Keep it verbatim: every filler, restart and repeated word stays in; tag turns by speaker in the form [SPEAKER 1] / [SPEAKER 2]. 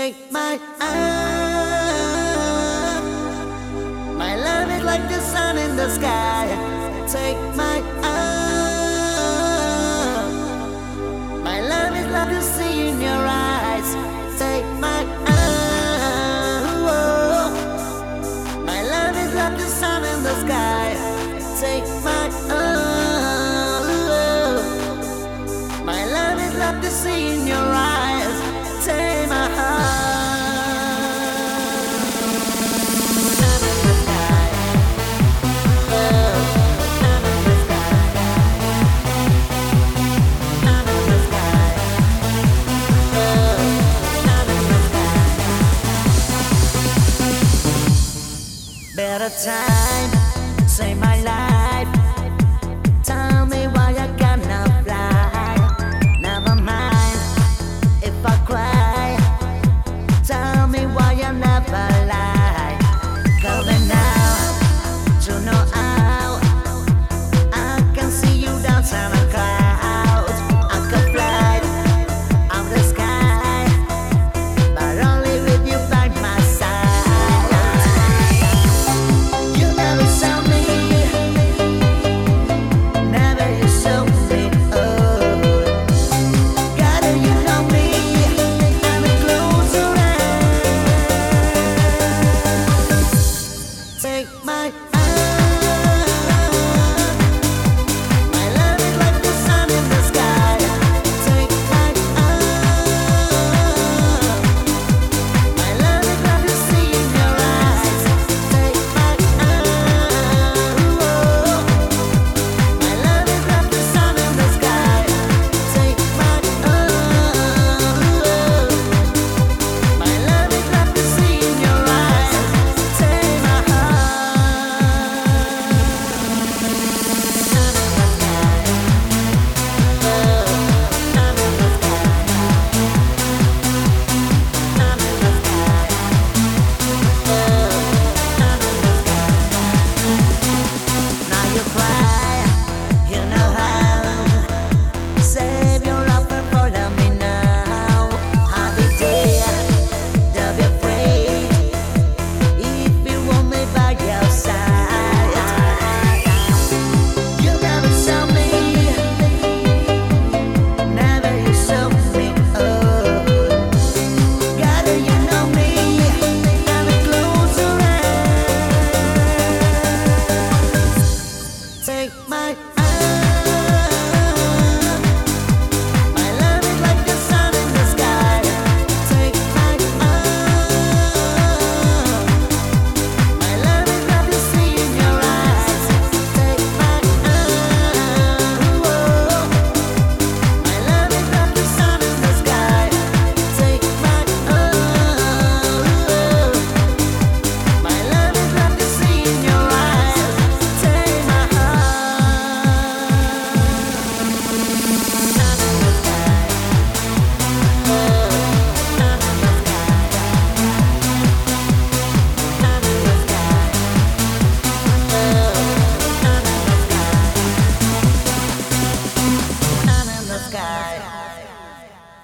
[SPEAKER 1] Take my hand. My love is like the sun in the sky. Take my hand. My love is like the sea in your eyes. Take my hand. My love is like the sun in the sky. Take my hand. My love is like the sea in your eyes. Take my heart. Better time, say my